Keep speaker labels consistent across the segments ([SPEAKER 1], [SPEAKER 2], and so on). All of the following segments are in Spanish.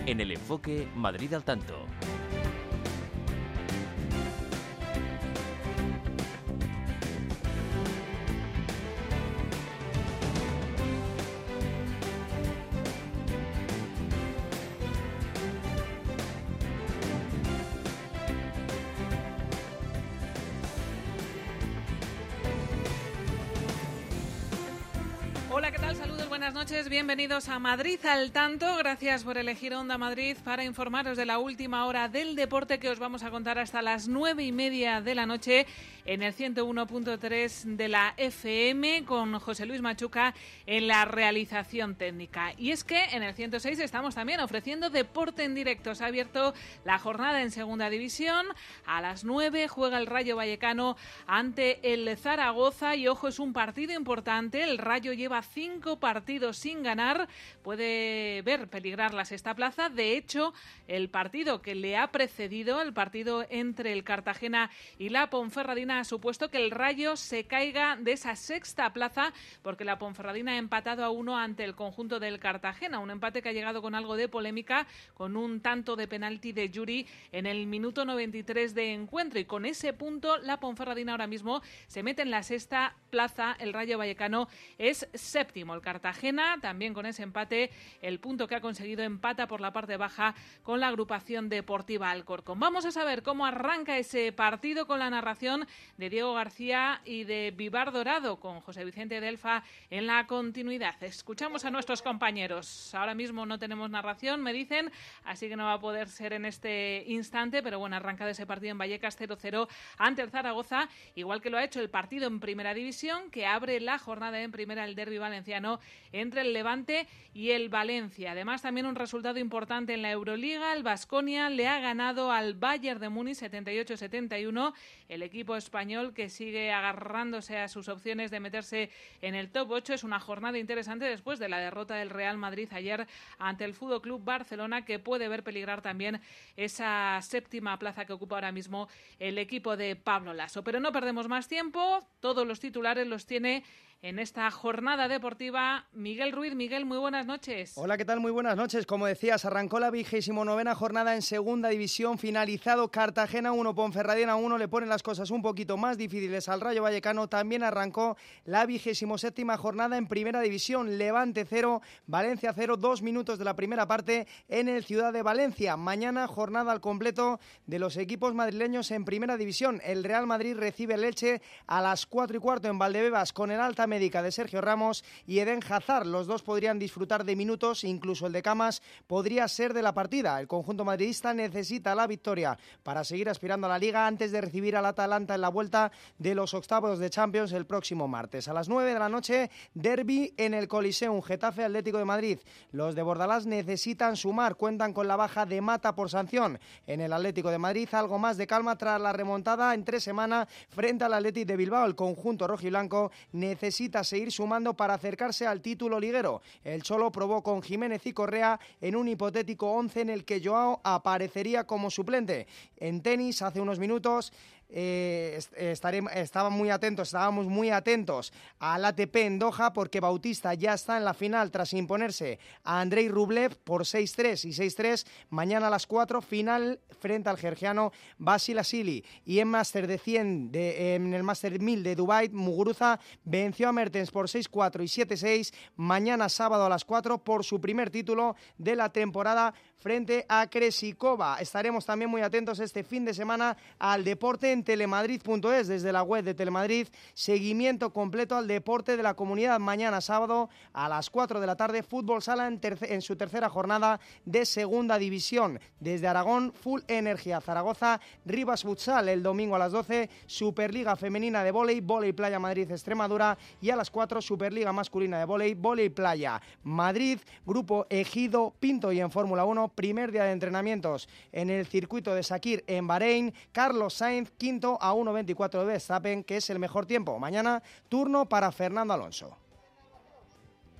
[SPEAKER 1] En el enfoque Madrid al tanto.
[SPEAKER 2] Hola, ¿qué tal? Saludos, buenas noches, bienvenidos a Madrid al tanto. Gracias por elegir Onda Madrid para informaros de la última hora del deporte que os vamos a contar hasta las 9:30 de la noche en el 101.3 de la FM con José Luis Machuca en la realización técnica. Y es que en el 106 estamos también ofreciendo deporte en directo. Se ha abierto la jornada en Segunda División. A las 9 juega el Rayo Vallecano ante el Zaragoza y ojo, es un partido importante. El Rayo lleva 5 partidos sin ganar, puede ver peligrar la sexta plaza. De hecho, el partido que le ha precedido, el partido entre el Cartagena y la Ponferradina, ha supuesto que el Rayo se caiga de esa sexta plaza porque la Ponferradina ha empatado a 1 ante el conjunto del Cartagena, un empate que ha llegado con algo de polémica, con un tanto de penalti de Yuri en el minuto 93 de encuentro, y con ese punto la Ponferradina ahora mismo se mete en la sexta plaza. El Rayo Vallecano es séptimo. El Cartagena, también con ese empate, el punto que ha conseguido, empata por la parte baja con la agrupación deportiva Alcorcón. Vamos a saber cómo arranca ese partido con la narración de Diego García y de Vivar Dorado, con José Vicente Delfa en la continuidad. Escuchamos a nuestros compañeros. Ahora mismo no tenemos narración, me dicen, así que no va a poder ser en este instante, pero bueno, arrancado ese partido en Vallecas 0-0 ante el Zaragoza, igual que lo ha hecho el partido en Primera División, que abre la jornada en Primera, el derbi valenciano entre el Levante y el Valencia. Además, también un resultado importante en la Euroliga. El Baskonia le ha ganado al Bayern de Múnich 78-71. El equipo español, que sigue agarrándose a sus opciones de meterse en el top 8. Es una jornada interesante después de la derrota del Real Madrid ayer ante el Fútbol Club Barcelona, que puede ver peligrar también esa séptima plaza que ocupa ahora mismo el equipo de Pablo Laso. Pero no perdemos más tiempo. Todos los titulares los tiene en esta jornada deportiva Miguel Ruiz. Miguel, muy buenas noches.
[SPEAKER 3] Hola, ¿qué tal? Muy buenas noches. Como decías, arrancó la 29ª jornada en Segunda División, finalizado Cartagena 1, Ponferradina 1, le ponen las cosas un poquito más difíciles al Rayo Vallecano. También arrancó la 27ª jornada en Primera División, Levante 0, Valencia 0, 2 minutos de la primera parte en el Ciudad de Valencia. Mañana jornada al completo de los equipos madrileños en Primera División. El Real Madrid recibe el Elche a las 4:15 en Valdebebas con el alta médica de Sergio Ramos y Eden Hazard. Los dos podrían disfrutar de minutos, incluso el de Camas podría ser de la partida. El conjunto madridista necesita la victoria para seguir aspirando a la Liga antes de recibir al Atalanta en la vuelta de los octavos de Champions el próximo martes. A las 9 de la noche, derbi en el Coliseum, Getafe Atlético de Madrid. Los de Bordalás necesitan sumar, cuentan con la baja de Mata por sanción. En el Atlético de Madrid, algo más de calma tras la remontada en 3 semanas frente al Athletic de Bilbao. El conjunto rojiblanco necesita seguir sumando para acercarse al título liguero. El Cholo probó con Jiménez y Correa en un hipotético 11 en el que Joao aparecería como suplente. En tenis, hace unos minutos, estábamos muy atentos al ATP en Doha porque Bautista ya está en la final tras imponerse a Andrei Rublev por 6-3 y 6-3. Mañana a las 4, final frente al georgiano Basilashvili. Y en Master de 100 en el Master 1000 de Dubái, Muguruza venció a Mertens por 6-4 y 7-6. Mañana sábado a las 4 por su primer título de la temporada frente a Kresikova. Estaremos también muy atentos este fin de semana al deporte en telemadrid.es, desde la web de Telemadrid. Seguimiento completo al deporte de la comunidad. Mañana sábado a las 4 de la tarde, fútbol sala en su tercera jornada de Segunda División. Desde Aragón, Full Energía Zaragoza, Rivas Futsal. El domingo a las 12, Superliga Femenina de Vóley, Vóley Playa Madrid Extremadura. Y a las 4, Superliga Masculina de Vóley, Vóley Playa Madrid, Grupo Ejido Pinto. Y en Fórmula 1, primer día de entrenamientos en el circuito de Sakir en Bahrein. Carlos Sainz, quinto a 1.24 de Verstappen, que es el mejor tiempo. Mañana, turno para Fernando Alonso.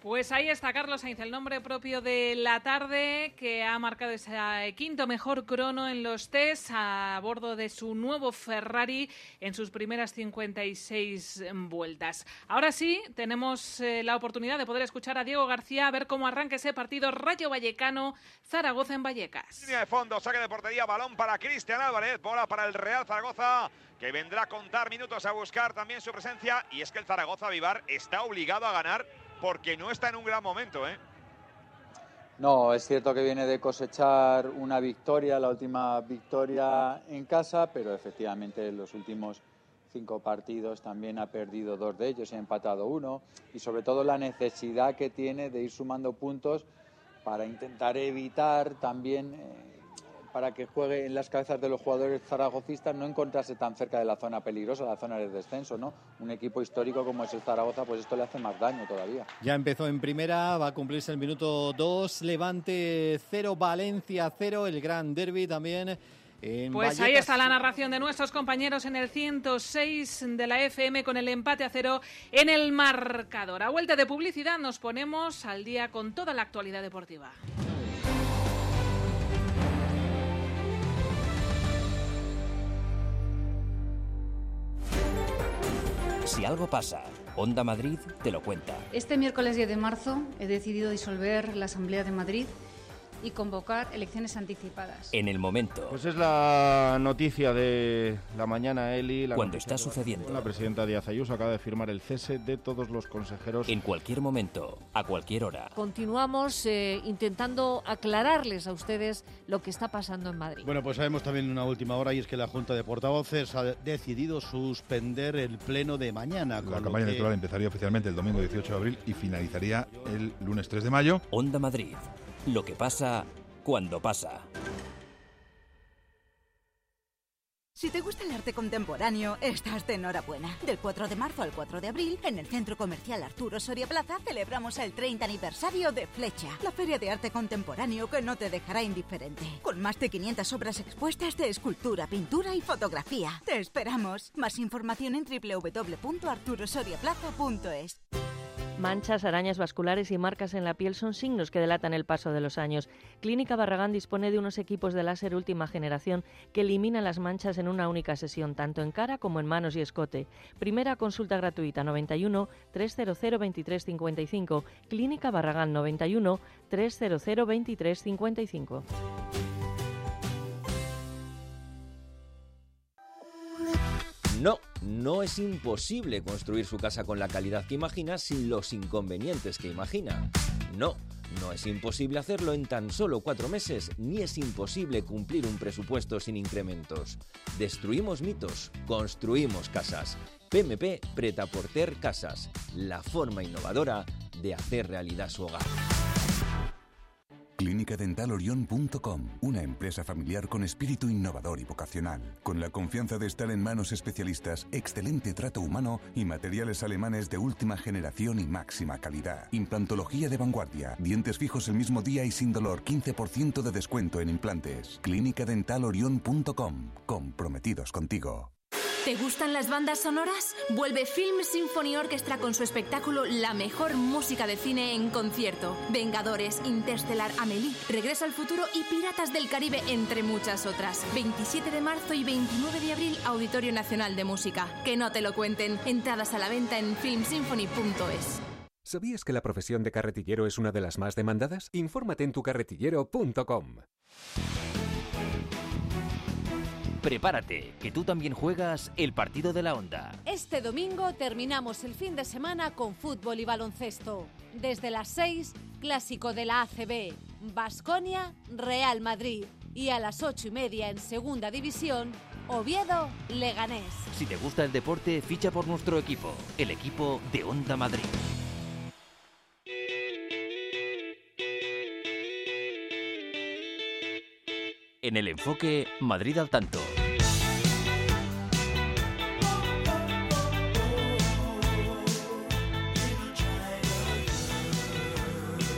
[SPEAKER 2] Pues ahí está Carlos Sainz, el nombre propio de la tarde, que ha marcado ese quinto mejor crono en los test a bordo de su nuevo Ferrari en sus primeras 56 vueltas. Ahora sí, tenemos la oportunidad de poder escuchar a Diego García a ver cómo arranca ese partido Rayo Vallecano-Zaragoza en Vallecas.
[SPEAKER 4] Línea de fondo, saque de portería, balón para Cristian Álvarez, bola para el Real Zaragoza, que vendrá a contar minutos a buscar también su presencia. Y es que el Zaragoza Vivar está obligado a ganar porque no está en un gran momento, ¿eh?
[SPEAKER 5] No, es cierto que viene de cosechar una victoria, la última victoria en casa, pero efectivamente en los últimos 5 partidos también ha perdido 2 de ellos y ha empatado 1. Y sobre todo la necesidad que tiene de ir sumando puntos para intentar evitar también, para que juegue en las cabezas de los jugadores zaragocistas, no encontrarse tan cerca de la zona peligrosa, la zona de descenso, ¿no? Un equipo histórico como es el Zaragoza, pues esto le hace más daño todavía.
[SPEAKER 6] Ya empezó en primera, va a cumplirse el minuto 2, Levante 0, Valencia 0, el gran derbi también.
[SPEAKER 2] Pues
[SPEAKER 6] Vallecas.
[SPEAKER 2] ahí está la narración de nuestros compañeros en el 106 de la FM con el empate a 0 en el marcador. A vuelta de publicidad nos ponemos al día con toda la actualidad deportiva.
[SPEAKER 1] Si algo pasa, Onda Madrid te lo cuenta.
[SPEAKER 7] Este miércoles 10 de marzo he decidido disolver la Asamblea de Madrid y convocar elecciones anticipadas.
[SPEAKER 1] En el momento.
[SPEAKER 8] Pues es la noticia de la mañana, Eli.
[SPEAKER 1] Cuando está sucediendo.
[SPEAKER 8] La presidenta Díaz Ayuso acaba de firmar el cese de todos los consejeros.
[SPEAKER 1] En cualquier momento, a cualquier hora.
[SPEAKER 9] Continuamos intentando aclararles a ustedes lo que está pasando en Madrid.
[SPEAKER 10] Bueno, pues sabemos también una última hora y es que la Junta de Portavoces ha decidido suspender el pleno de mañana.
[SPEAKER 11] La campaña electoral empezaría oficialmente el domingo 18 de abril y finalizaría el lunes 3 de mayo.
[SPEAKER 1] Onda Madrid. Lo que pasa cuando pasa.
[SPEAKER 12] Si te gusta el arte contemporáneo, estás de enhorabuena. Del 4 de marzo al 4 de abril, en el Centro Comercial Arturo Soria Plaza, celebramos el 30 aniversario de Flecha, la feria de arte contemporáneo que no te dejará indiferente. Con más de 500 obras expuestas de escultura, pintura y fotografía. ¡Te esperamos! Más información en www.arturosoriaplaza.es.
[SPEAKER 13] Manchas, arañas vasculares y marcas en la piel son signos que delatan el paso de los años. Clínica Barragán dispone de unos equipos de láser última generación que eliminan las manchas en una única sesión, tanto en cara como en manos y escote. Primera consulta gratuita 91 300 2355. Clínica Barragán 91 300 2355.
[SPEAKER 14] No es imposible construir su casa con la calidad que imagina sin los inconvenientes que imagina. No es imposible hacerlo en tan solo 4 meses, ni es imposible cumplir un presupuesto sin incrementos. Destruimos mitos, construimos casas. PMP Pret-a-Porter Casas, la forma innovadora de hacer realidad su hogar.
[SPEAKER 15] ClínicaDentalOrion.com, una empresa familiar con espíritu innovador y vocacional, con la confianza de estar en manos especialistas, excelente trato humano y materiales alemanes de última generación y máxima calidad. Implantología de vanguardia, dientes fijos el mismo día y sin dolor, 15% de descuento en implantes. ClínicaDentalOrion.com, comprometidos contigo.
[SPEAKER 16] ¿Te gustan las bandas sonoras? Vuelve Film Symphony Orchestra con su espectáculo La mejor música de cine en concierto. Vengadores, Interstellar, Amélie, Regreso al futuro y Piratas del Caribe, entre muchas otras. 27 de marzo y 29 de abril, Auditorio Nacional de Música. Que no te lo cuenten. Entradas a la venta en filmsymphony.es.
[SPEAKER 17] ¿Sabías que la profesión de carretillero es una de las más demandadas? Infórmate en tucarretillero.com.
[SPEAKER 1] Prepárate, que tú también juegas el partido de la Onda.
[SPEAKER 9] Este domingo terminamos el fin de semana con fútbol y baloncesto. Desde las 6, clásico de la ACB, Baskonia, Real Madrid. Y a las 8:30 en Segunda División, Oviedo, Leganés.
[SPEAKER 1] Si te gusta el deporte, ficha por nuestro equipo, el equipo de Onda Madrid. En el enfoque, Madrid al tanto.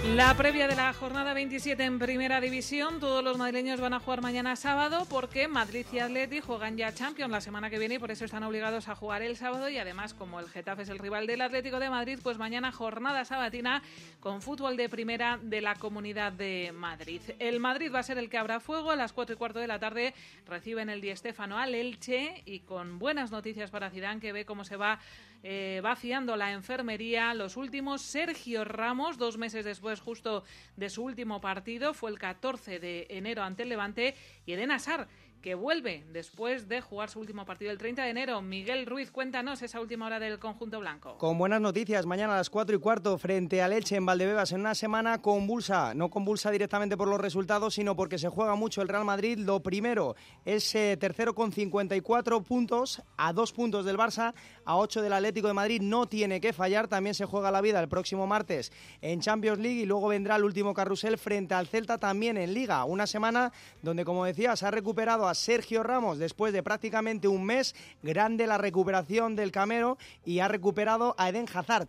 [SPEAKER 2] La previa de la jornada 27 en Primera División. Todos los madrileños van a jugar mañana sábado porque Madrid y Atleti juegan ya Champions la semana que viene y por eso están obligados a jugar el sábado. Y además, como el Getafe es el rival del Atlético de Madrid, pues mañana jornada sabatina con fútbol de primera de la Comunidad de Madrid. El Madrid va a ser el que abra fuego. A las 4:15 de la tarde reciben el Di Stéfano al Elche y con buenas noticias para Zidane, que ve cómo se va vaciando la enfermería. Los últimos, Sergio Ramos, 2 meses después justo de su último partido, fue el 14 de enero ante el Levante, y Eden Hazard, que vuelve después de jugar su último partido el 30 de enero. Miguel Ruiz, cuéntanos esa última hora del conjunto blanco.
[SPEAKER 3] Con buenas noticias, mañana a las 4:15 frente al Elche en Valdebebas, en una semana convulsa, no convulsa directamente por los resultados, sino porque se juega mucho el Real Madrid. Lo primero es tercero con 54 puntos, a 2 puntos del Barça, a 8 del Atlético de Madrid, no tiene que fallar. También se juega la vida el próximo martes en Champions League y luego vendrá el último carrusel frente al Celta también en Liga. Una semana donde, como decía, se ha recuperado a Sergio Ramos después de prácticamente un mes. Grande la recuperación del Camero, y ha recuperado a Eden Hazard.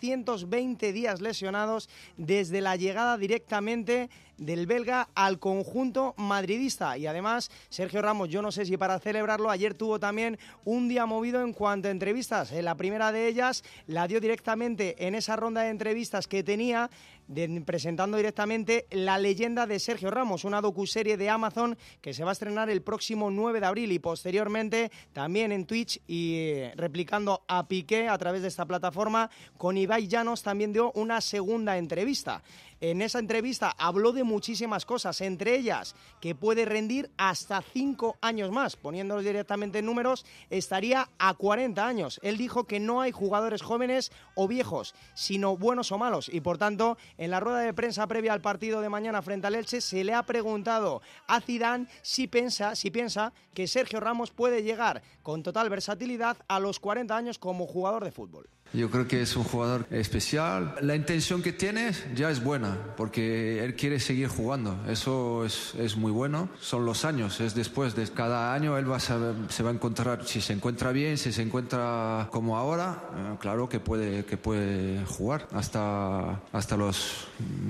[SPEAKER 3] 320 días lesionados desde la llegada directamente del belga al conjunto madridista. Y además, Sergio Ramos, yo no sé si para celebrarlo, ayer tuvo también un día movido en cuanto a entrevistas. La primera de ellas la dio directamente en esa ronda de entrevistas que tenía, presentando directamente La leyenda de Sergio Ramos, una docuserie de Amazon que se va a estrenar el próximo 9 de abril y posteriormente también en Twitch, y replicando a Piqué a través de esta plataforma. Con Ibai Llanos también dio una segunda entrevista. En esa entrevista habló de muchísimas cosas, entre ellas que puede rendir hasta 5 años más. Poniéndolos directamente en números, estaría a 40 años. Él dijo que no hay jugadores jóvenes o viejos, sino buenos o malos. Y por tanto, en la rueda de prensa previa al partido de mañana frente al Elche, se le ha preguntado a Zidane si piensa que Sergio Ramos puede llegar con total versatilidad a los 40 años como jugador de fútbol.
[SPEAKER 18] Yo creo que es un jugador especial. La intención que tiene ya es buena, porque él quiere seguir jugando. Eso es muy bueno. Son los años, es después de cada año él se va a encontrar, si se encuentra bien, si se encuentra como ahora, claro que puede jugar hasta los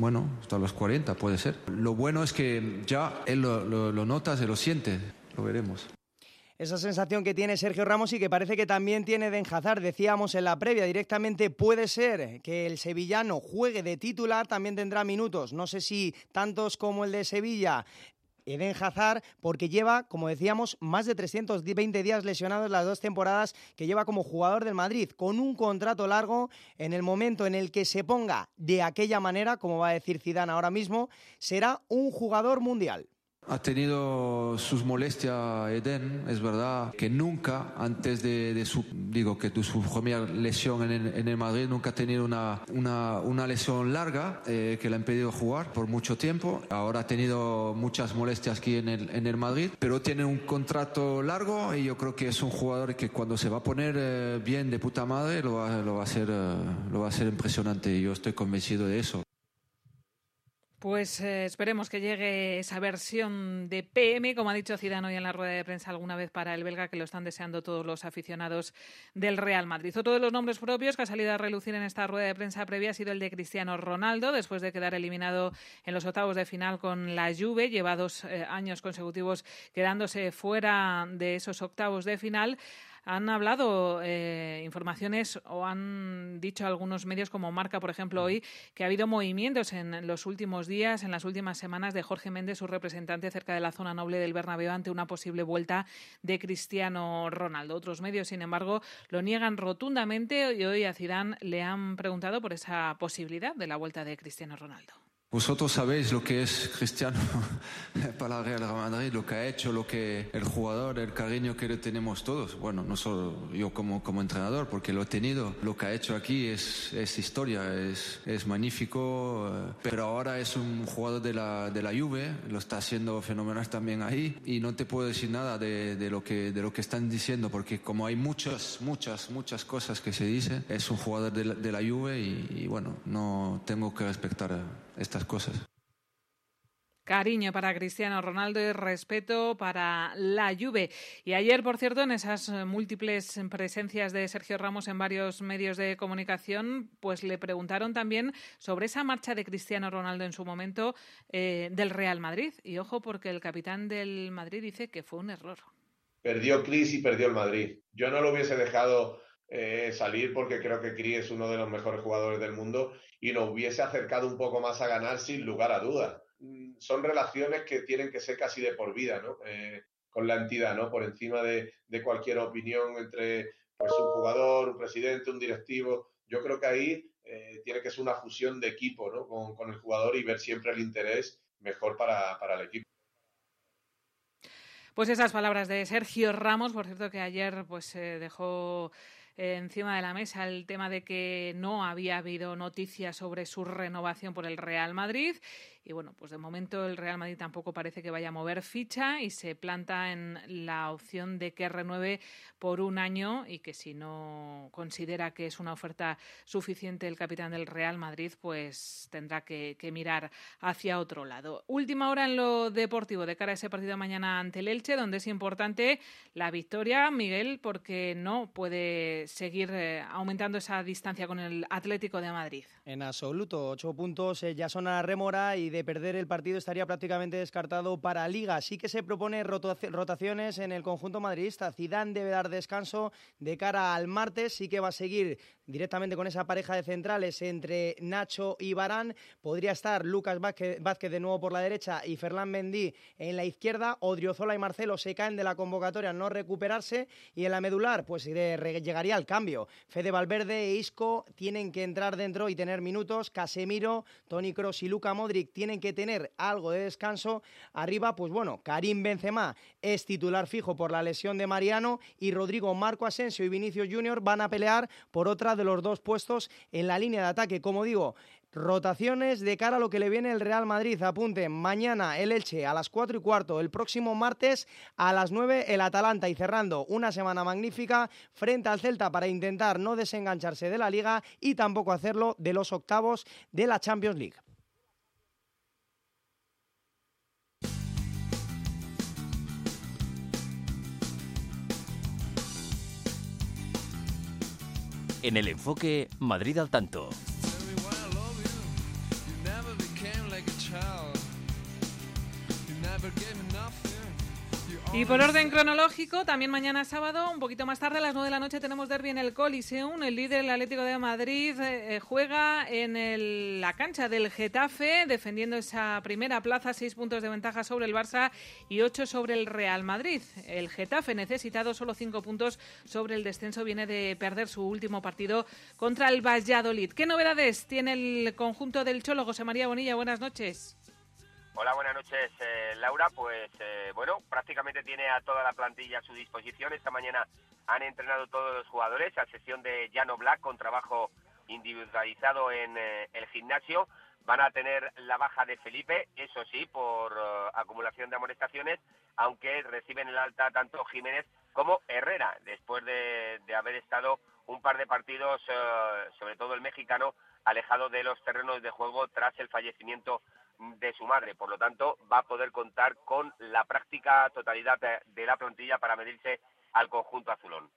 [SPEAKER 18] 40 puede ser. Lo bueno es que ya él lo nota, se lo siente, lo veremos.
[SPEAKER 3] Esa sensación que tiene Sergio Ramos y que parece que también tiene Eden Hazard. Decíamos en la previa, directamente puede ser que el sevillano juegue de titular, también tendrá minutos, no sé si tantos como el de Sevilla, Eden Hazard, porque lleva, como decíamos, más de 320 días lesionados las 2 temporadas que lleva como jugador del Madrid, con un contrato largo. En el momento en el que se ponga de aquella manera, como va a decir Zidane ahora mismo, será un jugador mundial.
[SPEAKER 18] Ha tenido sus molestias Eden, es verdad que nunca antes de su primera lesión en el Madrid, nunca ha tenido una lesión larga que le ha impedido jugar por mucho tiempo. Ahora ha tenido muchas molestias aquí en el Madrid, pero tiene un contrato largo y yo creo que es un jugador que cuando se va a poner bien de puta madre lo va a hacer impresionante, y yo estoy convencido de eso.
[SPEAKER 2] Pues esperemos que llegue esa versión de PM, como ha dicho Zidane hoy en la rueda de prensa alguna vez, para el belga, que lo están deseando todos los aficionados del Real Madrid. Otro de los nombres propios que ha salido a relucir en esta rueda de prensa previa ha sido el de Cristiano Ronaldo, después de quedar eliminado en los octavos de final con la Juve. Lleva 2 años consecutivos quedándose fuera de esos octavos de final. Han hablado informaciones, o han dicho algunos medios como Marca, por ejemplo, hoy, que ha habido movimientos en los últimos días, en las últimas semanas, de Jorge Méndez, su representante, cerca de la zona noble del Bernabéu ante una posible vuelta de Cristiano Ronaldo. Otros medios, sin embargo, lo niegan rotundamente, y hoy a Zidane le han preguntado por esa posibilidad de la vuelta de Cristiano Ronaldo.
[SPEAKER 18] Vosotros sabéis lo que es Cristiano para el Real Madrid, lo que ha hecho, lo que el jugador, el cariño que le tenemos todos. Bueno, no solo yo como entrenador, porque lo he tenido. Lo que ha hecho aquí es historia, es magnífico. Pero ahora es un jugador de la Juve, lo está haciendo fenomenal también ahí. Y no te puedo decir nada de lo que están diciendo, porque como hay muchas cosas que se dicen, es un jugador de la Juve y bueno, no tengo que respetar estas cosas.
[SPEAKER 2] Cariño para Cristiano Ronaldo y respeto para la Juve. Y ayer, por cierto, en esas múltiples presencias de Sergio Ramos en varios medios de comunicación, pues le preguntaron también sobre esa marcha de Cristiano Ronaldo en su momento del Real Madrid. Y ojo, porque el capitán del Madrid dice que fue un error.
[SPEAKER 19] Perdió Cris y perdió el Madrid. Yo no lo hubiese dejado salir porque creo que Cris es uno de los mejores jugadores del mundo y lo hubiese acercado un poco más a ganar sin lugar a dudas. Son relaciones que tienen que ser casi de por vida, ¿no? Con la entidad, ¿no? Por encima de cualquier opinión entre pues, un jugador, un presidente, un directivo. Yo creo que ahí tiene que ser una fusión de equipo, ¿no? Con el jugador y ver siempre el interés mejor para el equipo.
[SPEAKER 2] Pues esas palabras de Sergio Ramos, por cierto que ayer pues dejó encima de la mesa el tema de que no había habido noticias sobre su renovación por el Real Madrid. Y bueno, pues de momento el Real Madrid tampoco parece que vaya a mover ficha y se planta en la opción de que renueve por un año y que si no considera que es una oferta suficiente el capitán del Real Madrid, pues tendrá que mirar hacia otro lado. Última hora en lo deportivo de cara a ese partido mañana ante el Elche, donde es importante la victoria, Miguel, porque no puede seguir aumentando esa distancia con el Atlético de Madrid.
[SPEAKER 3] En absoluto, 8 puntos ya son a la rémora y de perder el partido estaría prácticamente descartado para Liga. Sí que se propone rotaciones en el conjunto madridista. Zidane debe dar descanso de cara al martes. Sí que va a seguir directamente con esa pareja de centrales entre Nacho y Varane. Podría estar Lucas Vázquez de nuevo por la derecha y Ferland Mendy en la izquierda. Odriozola y Marcelo se caen de la convocatoria no recuperarse. Y en la medular pues llegaría al cambio. Fede Valverde e Isco tienen que entrar dentro y tener minutos. Casemiro, Toni Kroos y Luka Modric tienen que tener algo de descanso. Arriba, pues bueno, Karim Benzema es titular fijo por la lesión de Mariano y Rodrigo, Marco Asensio y Vinicius Junior van a pelear por otra de los dos puestos en la línea de ataque. Como digo, rotaciones de cara a lo que le viene el Real Madrid. Apunten, mañana el Elche a las 4:15, el próximo martes a las 9 el Atalanta y cerrando una semana magnífica frente al Celta para intentar no desengancharse de la Liga y tampoco hacerlo de los octavos de la Champions League.
[SPEAKER 1] En el enfoque, Madrid al tanto.
[SPEAKER 2] Y por orden cronológico, también mañana sábado, un poquito más tarde, a las 9 de la noche, tenemos derbi en el Coliseum. El líder, el Atlético de Madrid, juega en la cancha del Getafe, defendiendo esa primera plaza, 6 puntos de ventaja sobre el Barça y 8 sobre el Real Madrid. El Getafe, necesitado solo 5 puntos sobre el descenso, viene de perder su último partido contra el Valladolid. ¿Qué novedades tiene el conjunto del Cholo? José María Bonilla, buenas noches.
[SPEAKER 20] Hola, buenas noches, Laura. Pues bueno, prácticamente tiene a toda la plantilla a su disposición. Esta mañana han entrenado todos los jugadores, a excepción de Jan Oblak, con trabajo individualizado en el gimnasio. Van a tener la baja de Felipe, eso sí, por acumulación de amonestaciones, aunque reciben el alta tanto Jiménez como Herrera, después de haber estado un par de partidos, sobre todo el mexicano, alejado de los terrenos de juego tras el fallecimiento de su madre. Por lo tanto, va a poder contar con la práctica totalidad de la plantilla para medirse al conjunto azulón.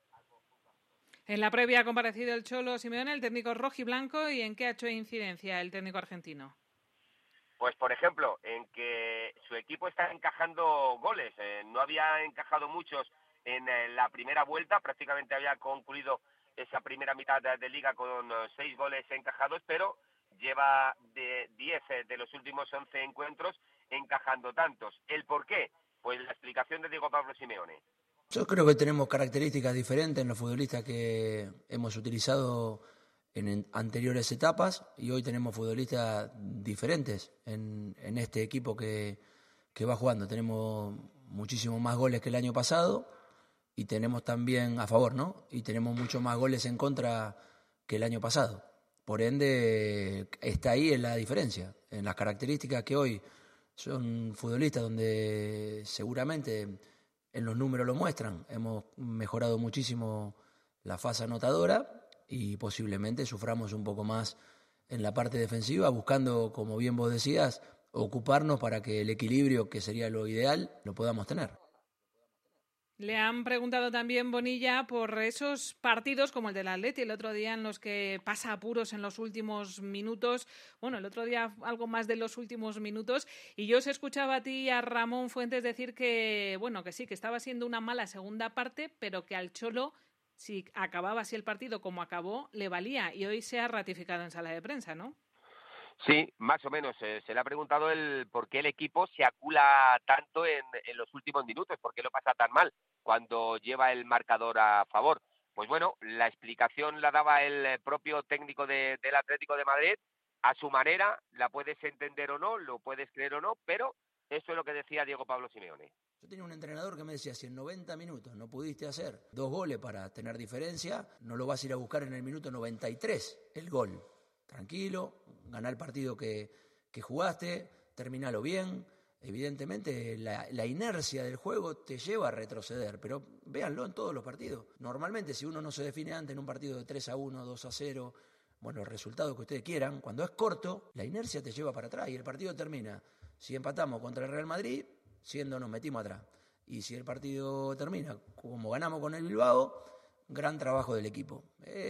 [SPEAKER 2] En la previa ha comparecido el Cholo Simeone, el técnico rojiblanco, ¿y en qué ha hecho incidencia el técnico argentino?
[SPEAKER 20] Pues, por ejemplo, en que su equipo está encajando goles. No había encajado muchos en la primera vuelta, prácticamente había concluido esa primera mitad de liga con 6 goles encajados, pero lleva de 10 de los últimos 11 encuentros encajando tantos. ¿El por qué? Pues la explicación de Diego Pablo Simeone.
[SPEAKER 21] Yo creo que tenemos características diferentes en los futbolistas que hemos utilizado en anteriores etapas y hoy tenemos futbolistas diferentes en este equipo que va jugando. Tenemos muchísimos más goles que el año pasado y tenemos también a favor, ¿no? Y tenemos muchos más goles en contra que el año pasado. Por ende, está ahí en la diferencia, en las características que hoy son futbolistas donde seguramente en los números lo muestran. Hemos mejorado muchísimo la fase anotadora y posiblemente suframos un poco más en la parte defensiva, buscando, como bien vos decías, ocuparnos para que el equilibrio, que sería lo ideal, lo podamos tener.
[SPEAKER 2] Le han preguntado también, Bonilla, por esos partidos como el del Atleti el otro día en los que pasa apuros en los últimos minutos. Bueno, el otro día algo más de los últimos minutos. Y yo os escuchaba a ti y a Ramón Fuentes decir que, bueno, que sí, que estaba siendo una mala segunda parte, pero que al Cholo, si acababa así el partido como acabó, le valía. Y hoy se ha ratificado en sala de prensa, ¿no?
[SPEAKER 20] Sí, más o menos. Se le ha preguntado por qué el equipo se acula tanto en los últimos minutos, por qué lo pasa tan mal cuando lleva el marcador a favor. Pues bueno, la explicación la daba el propio técnico del Atlético de Madrid, a su manera, la puedes entender o no, lo puedes creer o no, pero eso es lo que decía Diego Pablo Simeone.
[SPEAKER 21] Yo tenía un entrenador que me decía, si en 90 minutos no pudiste hacer 2 goles para tener diferencia, no lo vas a ir a buscar en el minuto 93, el gol. Tranquilo, ganá el partido que jugaste, terminalo bien. Evidentemente la inercia del juego te lleva a retroceder, pero véanlo en todos los partidos. Normalmente si uno no se define antes en un partido de 3-1, 2-0, bueno, el resultado que ustedes quieran, cuando es corto, la inercia te lleva para atrás y el partido termina. Si empatamos contra el Real Madrid, nos metimos atrás. Y si el partido termina como ganamos con el Bilbao, gran trabajo del equipo.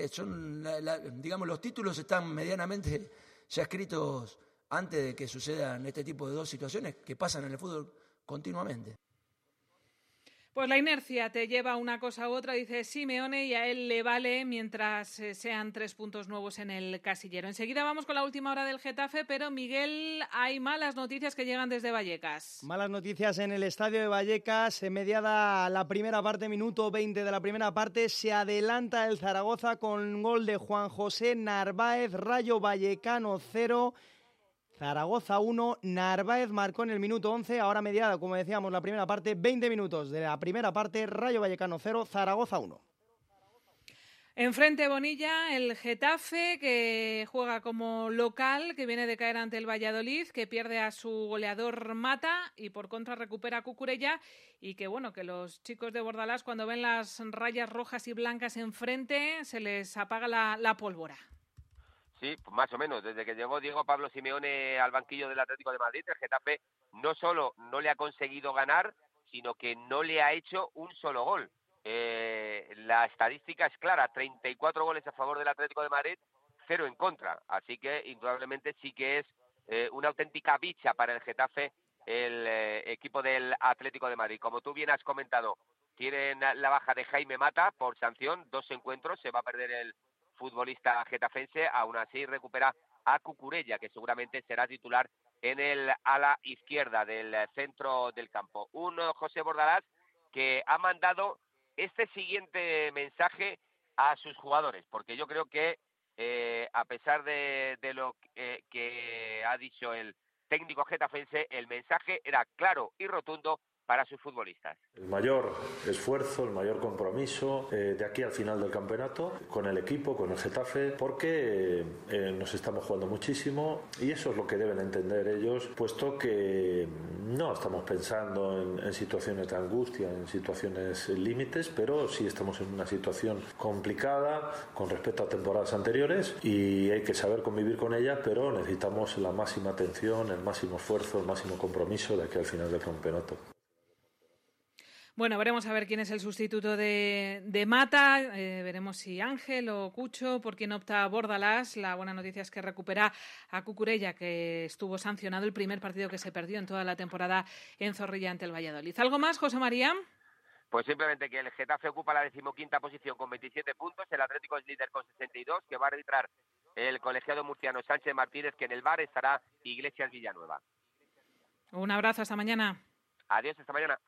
[SPEAKER 21] Digamos, los títulos están medianamente ya escritos antes de que sucedan este tipo de 2 situaciones que pasan en el fútbol continuamente.
[SPEAKER 2] Pues la inercia te lleva a una cosa u otra, dice Simeone, y a él le vale mientras sean 3 puntos nuevos en el casillero. Enseguida vamos con la última hora del Getafe, pero Miguel, hay malas noticias que llegan desde Vallecas.
[SPEAKER 3] Malas noticias en el estadio de Vallecas, mediada la primera parte, minuto 20 de la primera parte, se adelanta el Zaragoza con gol de Juan José Narváez, Rayo Vallecano 0, Zaragoza 1, Narváez marcó en el minuto 11, ahora mediada, como decíamos, la primera parte, 20 minutos de la primera parte, Rayo Vallecano 0, Zaragoza 1.
[SPEAKER 2] Enfrente Bonilla, el Getafe, que juega como local, que viene de caer ante el Valladolid, que pierde a su goleador Mata y por contra recupera a Cucurella, y que bueno, que los chicos de Bordalás cuando ven las rayas rojas y blancas enfrente se les apaga la pólvora.
[SPEAKER 20] Sí, pues más o menos. Desde que llegó Diego Pablo Simeone al banquillo del Atlético de Madrid, el Getafe no solo no le ha conseguido ganar, sino que no le ha hecho un solo gol. La estadística es clara, 34 goles a favor del Atlético de Madrid, 0 en contra. Así que indudablemente sí que es una auténtica bicha para el Getafe el equipo del Atlético de Madrid. Como tú bien has comentado, tienen la baja de Jaime Mata por sanción, 2 encuentros, se va a perder el futbolista getafense, aún así recupera a Cucurella, que seguramente será titular en el ala izquierda del centro del campo. Un José Bordalás que ha mandado este siguiente mensaje a sus jugadores, porque yo creo que a pesar de lo que ha dicho el técnico getafense, el mensaje era claro y rotundo para sus futbolistas.
[SPEAKER 4] El mayor esfuerzo, el mayor compromiso de aquí al final del campeonato con el equipo, con el Getafe, porque nos estamos jugando muchísimo y eso es lo que deben entender ellos, puesto que no estamos pensando en situaciones de angustia, en situaciones límites, pero sí estamos en una situación complicada con respecto a temporadas anteriores y hay que saber convivir con ella, pero necesitamos la máxima atención, el máximo esfuerzo, el máximo compromiso de aquí al final del campeonato.
[SPEAKER 2] Bueno, veremos a ver quién es el sustituto de Mata, veremos si Ángel o Cucho, por quién opta Bordalás. La buena noticia es que recupera a Cucurella, que estuvo sancionado el primer partido que se perdió en toda la temporada en Zorrilla ante el Valladolid. ¿Algo más, José María?
[SPEAKER 20] Pues simplemente que el Getafe ocupa la 15ª posición con 27 puntos, el Atlético es líder con 62, que va a arbitrar el colegiado murciano Sánchez Martínez, que en el VAR estará Iglesias Villanueva.
[SPEAKER 2] Un abrazo, hasta mañana.
[SPEAKER 20] Adiós, hasta mañana.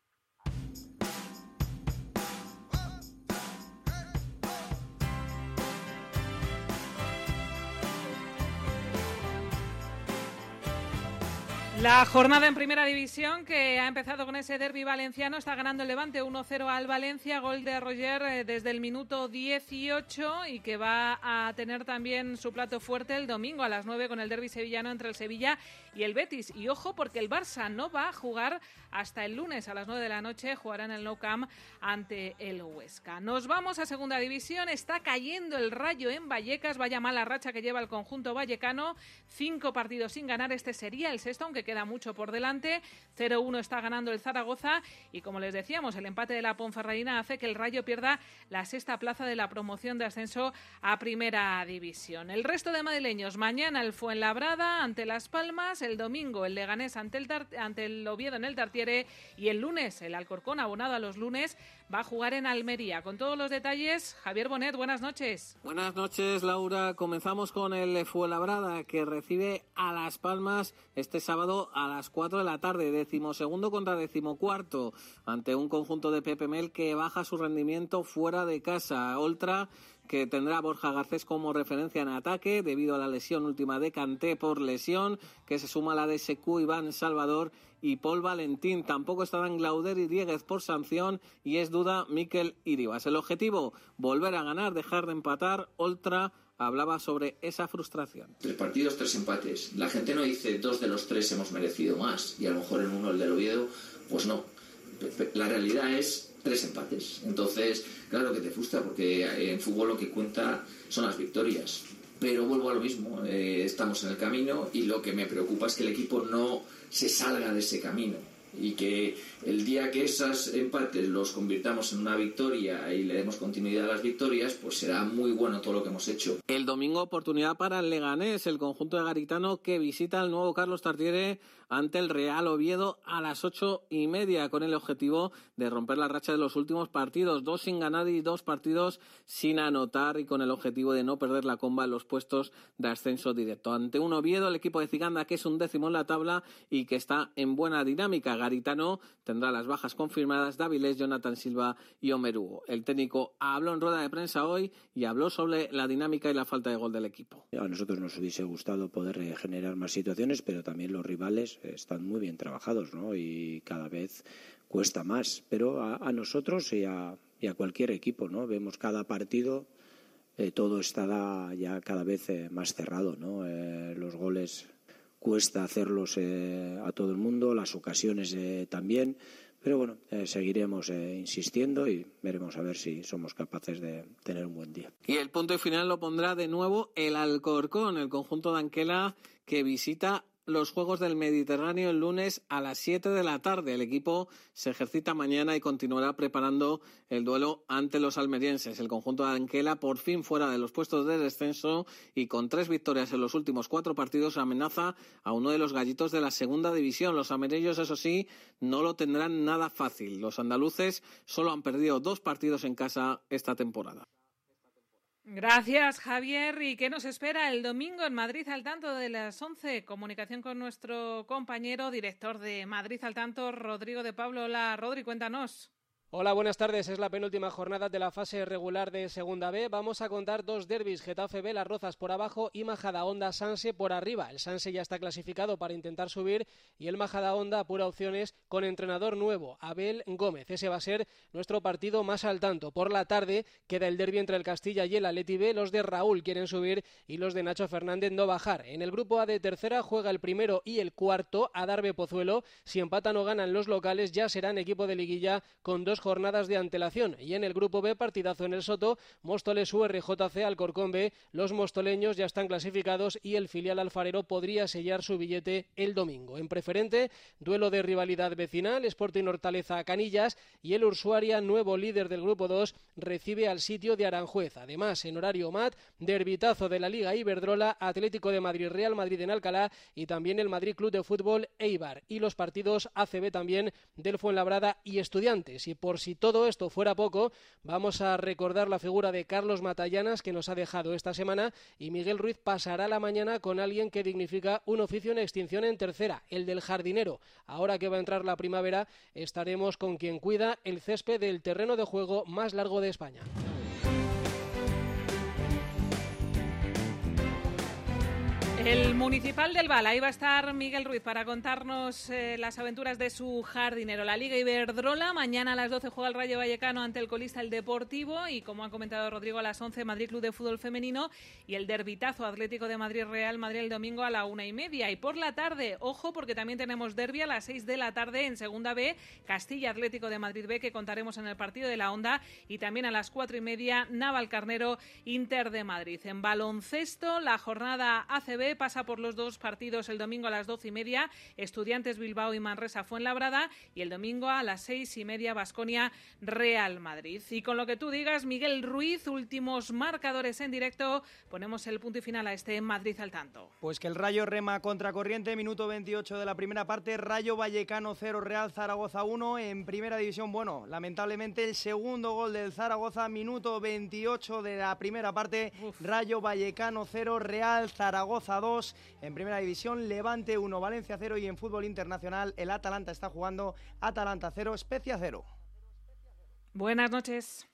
[SPEAKER 2] La jornada en Primera División, que ha empezado con ese derbi valenciano, está ganando el Levante 1-0 al Valencia, gol de Roger desde el minuto 18 y que va a tener también su plato fuerte el domingo a las 9 con el derbi sevillano entre el Sevilla y el Betis. Y ojo, porque el Barça no va a jugar hasta el lunes a las 9 de la noche, jugará en el Nou Camp ante el Huesca. Nos vamos a Segunda División, está cayendo el Rayo en Vallecas, vaya mala racha que lleva el conjunto vallecano, 5 partidos sin ganar, este sería el sexto, aunque queda mucho por delante. 0-1 está ganando el Zaragoza y, como les decíamos, el empate de la Ponferradina hace que el Rayo pierda la 6ª plaza de la promoción de ascenso a Primera División. El resto de madrileños, mañana el Fuenlabrada ante Las Palmas, el domingo el Leganés ante el Oviedo en el Tartiere y el lunes el Alcorcón, abonado a los lunes, va a jugar en Almería. Con todos los detalles, Javier Bonet, buenas noches.
[SPEAKER 5] Buenas noches, Laura. Comenzamos con el Fuenlabrada, que recibe a Las Palmas este sábado a las 4 de la tarde, 12º contra 14º, ante un conjunto de Pepe Mel que baja su rendimiento fuera de casa. Oltra, que tendrá a Borja Garcés como referencia en ataque debido a la lesión última de Kanté por lesión, que se suma a la de Sekou, Iván Salvador y Paul Valentín. Tampoco estarán Glauder y Dieguez por sanción y es duda Mikel Iribas. El objetivo, volver a ganar, dejar de empatar. Oltra hablaba sobre esa frustración.
[SPEAKER 22] 3 partidos, 3 empates. La gente no dice 2 de los 3 hemos merecido más y a lo mejor en uno, el del Oviedo, pues no. La realidad es 3 empates. Entonces, claro que te frustra porque en fútbol lo que cuenta son las victorias. Pero vuelvo a lo mismo, estamos en el camino y lo que me preocupa es que el equipo no se salga de ese camino y que el día que esos empates los convirtamos en una victoria y le demos continuidad a las victorias, pues será muy bueno todo lo que hemos hecho.
[SPEAKER 5] El domingo oportunidad para el Leganés, el conjunto de Garitano que visita al nuevo Carlos Tartiere ante el Real Oviedo a las 8:30 con el objetivo de romper la racha de los últimos partidos, 2 sin ganar y 2 partidos sin anotar y con el objetivo de no perder la comba en los puestos de ascenso directo. Ante un Oviedo, el equipo de Ciganda que es un 10º en la tabla y que está en buena dinámica. Garitano tendrá las bajas confirmadas, Dáviles, Jonathan Silva y Omer Hugo. El técnico habló en rueda de prensa hoy y habló sobre la dinámica y la falta de gol del equipo.
[SPEAKER 23] A nosotros nos hubiese gustado poder generar más situaciones, pero también los rivales están muy bien trabajados, ¿no? Y cada vez cuesta más, pero a nosotros y a cualquier equipo, ¿no? Vemos cada partido, todo está ya cada vez más cerrado, ¿no? Los goles cuesta hacerlos a todo el mundo, las ocasiones también, pero bueno, seguiremos insistiendo y veremos a ver si somos capaces de tener un buen día.
[SPEAKER 5] Y el punto final lo pondrá de nuevo el Alcorcón, el conjunto de Anquela que visita los Juegos del Mediterráneo el lunes a las 7 de la tarde. El equipo se ejercita mañana y continuará preparando el duelo ante los almerienses. El conjunto de Anquela, por fin fuera de los puestos de descenso y con 3 victorias en los últimos 4 partidos, amenaza a uno de los gallitos de la segunda división. Los amerellos, eso sí, no lo tendrán nada fácil. Los andaluces solo han perdido 2 partidos en casa esta temporada.
[SPEAKER 2] Gracias, Javier. ¿Y qué nos espera el domingo en Madrid al tanto de las 11? Comunicación con nuestro compañero, director de Madrid al tanto, Rodrigo de Pablo. Hola, Rodri, cuéntanos.
[SPEAKER 24] Hola, buenas tardes. Es la penúltima jornada de la fase regular de Segunda B. Vamos a contar 2 derbis, Getafe B, Las Rozas por abajo y Majadahonda-Sanse por arriba. El Sanse ya está clasificado para intentar subir y el Majadahonda apura opciones con entrenador nuevo, Abel Gómez. Ese va a ser nuestro partido más al tanto. Por la tarde queda el derbi entre el Castilla y el Atleti B. Los de Raúl quieren subir y los de Nacho Fernández no bajar. En el grupo A de tercera juega el primero y el cuarto, Adarve Pozuelo. Si empatan o ganan los locales ya serán equipo de liguilla con 2 jornadas de antelación. Y en el grupo B, partidazo en el Soto, Móstoles URJC, Alcorcón B. Los mostoleños ya están clasificados y el filial alfarero podría sellar su billete el domingo. En preferente, duelo de rivalidad vecinal, Sporting Hortaleza Canillas y el Ursuaria, nuevo líder del grupo 2, recibe al sitio de Aranjuez. Además, en horario mat, derbitazo de la Liga Iberdrola, Atlético de Madrid, Real Madrid en Alcalá y también el Madrid Club de Fútbol Eibar. Y los partidos ACB también del Fuenlabrada y Estudiantes. Y por si todo esto fuera poco, vamos a recordar la figura de Carlos Matallanas que nos ha dejado esta semana y Miguel Ruiz pasará la mañana con alguien que dignifica un oficio en extinción en tercera, el del jardinero. Ahora que va a entrar la primavera, estaremos con quien cuida el césped del terreno de juego más largo de España.
[SPEAKER 2] El Municipal del Val, ahí va a estar Miguel Ruiz para contarnos las aventuras de su jardinero. La Liga Iberdrola, mañana a las 12 juega el Rayo Vallecano ante el colista el Deportivo y, como ha comentado Rodrigo, a las 11 Madrid Club de Fútbol Femenino y el derbitazo Atlético de Madrid Real Madrid el domingo a la 1:30. Y por la tarde, ojo, porque también tenemos derbi a las 6 de la tarde en Segunda B, Castilla Atlético de Madrid B, que contaremos en el partido de la Onda, y también a las 4:30 Navalcarnero Inter de Madrid. En baloncesto, la jornada ACB ACB pasa por los dos partidos el domingo a las 12:30, Estudiantes Bilbao y Manresa Fuenlabrada, y el domingo a las 6:30, Baskonia Real Madrid. Y con lo que tú digas, Miguel Ruiz, últimos marcadores en directo, ponemos el punto y final a este Madrid al tanto.
[SPEAKER 3] Pues que el Rayo rema contracorriente, minuto 28 de la primera parte, Rayo Vallecano 0, Real Zaragoza 1, en primera división, bueno, lamentablemente el segundo gol del Zaragoza, minuto 28 de la primera parte, Rayo Vallecano 0, Real Zaragoza 2, en primera división, Levante 1, Valencia 0, y en fútbol internacional el Atalanta está jugando, Atalanta 0, Spezia 0.
[SPEAKER 2] Buenas noches.